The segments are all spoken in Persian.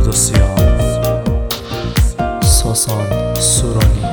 قدسیان ساسان سورانی.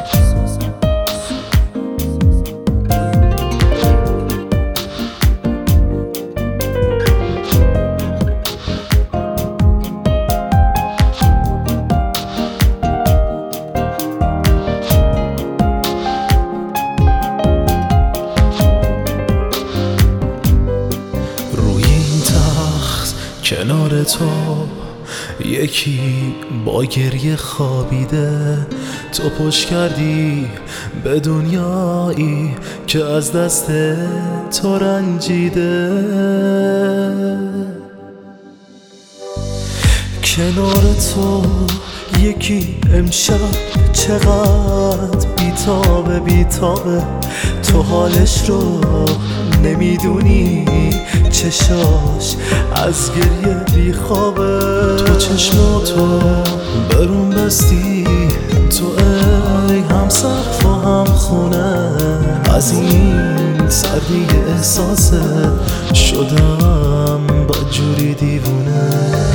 کنار تو یکی با گریه خوابیده، تو پشت کردی به دنیایی که از دست تو رنجیده. کنار تو یکی امشب چقدر بیتابه، تو حالش رو نمیدونی، چشاش از گریه بیخوابه. تو چشماتو برون بستی، تو ای هم سقف و هم خونه، از این سردی احساسه شدم بدجوری دیوونه.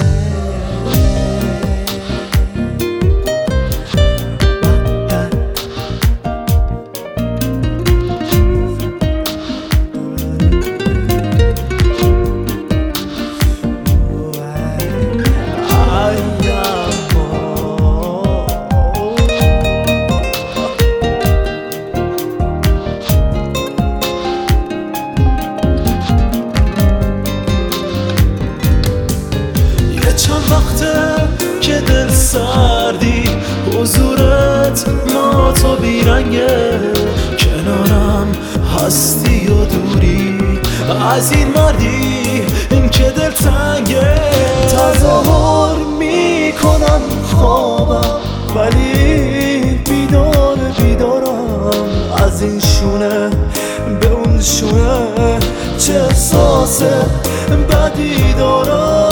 چند وقته که دل سردی، حضورت ما تو بیرنگه، کنارم هستی و دوری از این مردی این که دل تنگه. تظاهر میکنم خوابم ولی بیدارم، از این شونه به اون شونه چه احساس بدی دارم.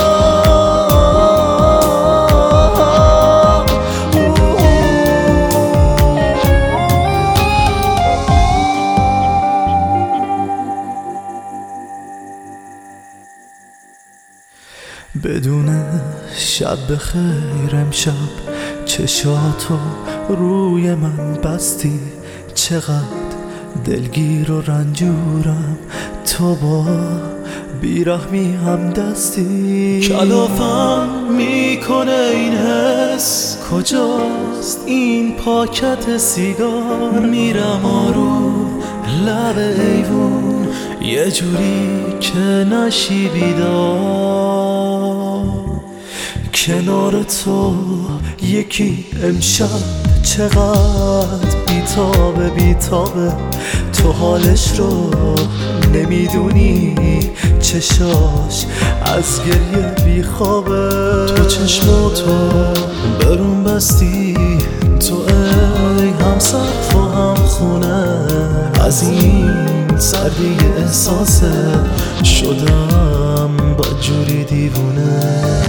بدون شب بخیر امشب چشاتو روی من بستی، چقدر دلگیر و رنجورم، تو با بیرحمی هم دستی. کلافم میکنه این حس، کجاست این پاکت سیگار؟ میرم آروم لب ایوون یه جوری که نشی بیدار. کنار تو یکی امشب چقدر بیتابه، تو حالش رو نمیدونی، چشاش از گریه بیخوابه. تو چشماتو برون بستی، تو ای هم سقف و هم خونه، از این سردی احساسه شدم بدجوری دیوونه.